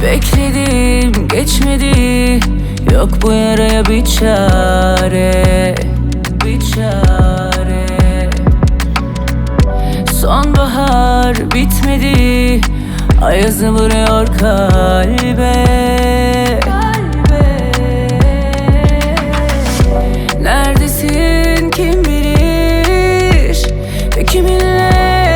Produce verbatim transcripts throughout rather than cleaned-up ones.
Bekledim geçmedi, yok bu yaraya bir çare, bir çare. Sonbahar bitmedi, ayazı vuruyor kalbe, kalbe. Neredesin kim bilir ve kiminle?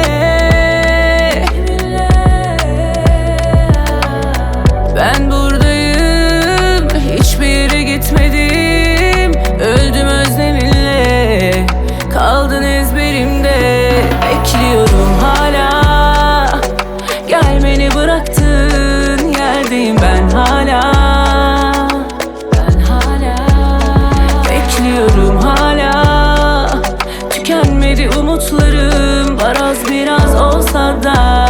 Ben buradayım, hiçbir yere gitmedim. Öldüm özleminle, kaldın ezberimde. Bekliyorum hala, gelmeni bıraktın yerdeyim ben hala. Ben hala bekliyorum hala, tükenmedi umutlarım. Var az biraz olsa da,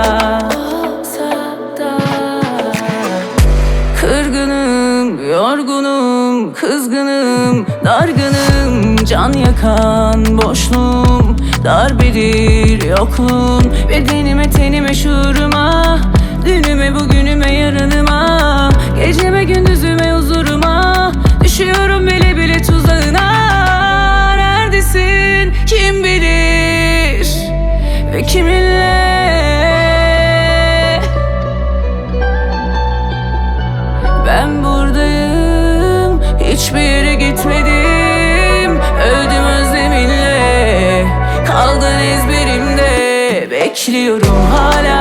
kırgınım, yorgunum, kızgınım, dargınım. Can yakan boşluğum, darbedir yokluğun. Bedenime, tenime, şuuruma, dünüme, bugünüme, yarınıma, geceme, gündüzüme, huzuruma. Düşüyorum bile bile tuzağına. Neredesin kim bilir ve kiminle? Ben buradayım, hiçbir yere gitmedim. Öldüm özleminle, kaldın ezberimde. Bekliyorum hala.